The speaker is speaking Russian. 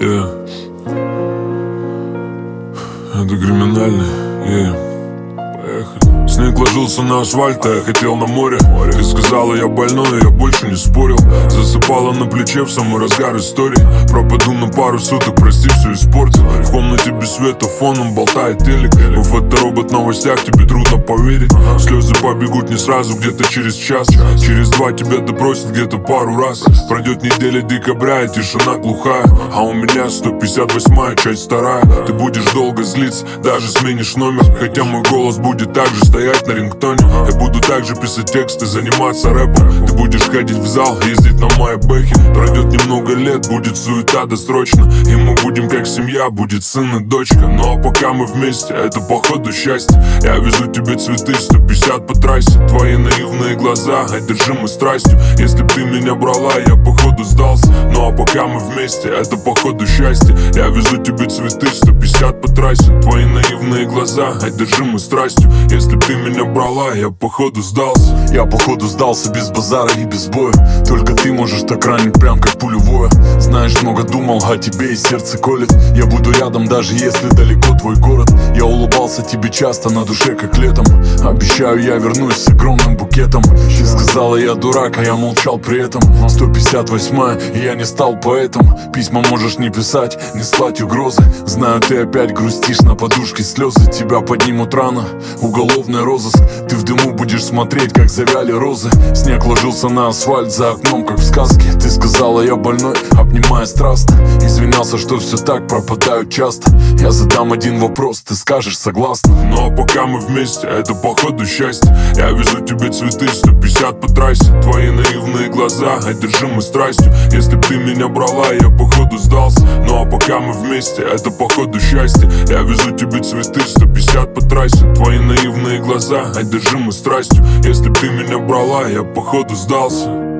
Это криминальный, Поехали. Снег ложился на асфальт, а я хотел на море. Ты сказала, я больной, я больше не спорил. Засыпала на плече в самый разгар истории. Пропаду на пару суток, прости, все испортил. В комнате без света, фоном болтает телек. В фоторобот в новостях, тебе трудно поверить. Слезы побегут не сразу, где-то через час. Через 2 тебя допросят где-то пару раз. Пройдет неделя декабря, и тишина глухая. А у меня 158-я, часть 2. Ты будешь долго злиться, даже сменишь номер. Хотя мой голос будет так же стоять на рингтоне. Я буду также писать тексты, заниматься рэпом. Ты будешь ходить в зал, ездить на майбэхе. Пройдет немного лет, будет суета досрочно. И мы будем как семья, будет сын и дочка. Ну а пока мы вместе, это походу счастье. Я везу тебе цветы, 150 по трассе. Твои наивные глаза, одержимы страстью. Если б ты меня брала, я походу сдался. Ну а пока мы вместе, это походу счастье. Я везу тебе цветы, 150 по трассе. Твои наивные глаза, одержимы страстью. Если б ты меня брала, я походу сдался. Я походу сдался без базара и без боя. Только ты можешь так ранить, прям как пулевое. Знаешь, много думал о тебе и сердце колет. Я буду рядом, даже если далеко твой город. Я улыбался тебе часто, на душе как летом. Обещаю, я вернусь с огромным букетом. Ты сказала, я дурак, а я молчал при этом. 158-я, и я не стал поэтом. Письма можешь не писать, не слать угрозы. Знаю, ты опять грустишь, на подушке слезы. Тебя поднимут рано, уголовный розыск. Ты в дыму будешь смотреть, как завяли розы. Снег ложился на асфальт за окном, как в сказке. Ты сказала, я больной, обнимая страстно. Извинялся, что все так, пропадают часто. Я задам один вопрос, ты скажешь согласна. Ну а пока мы вместе, это походу счастье. Я везу тебе цветы, 150 по трассе. Твои наивные глаза, одержимы страстью. Если б ты меня брала, я походу сдался. Ну а пока мы вместе, это походу счастье. Я везу тебе цветы, 150 по трассе. Твои наивные глаза, одержимы страстью. Если б ты меня брала, я походу сдался.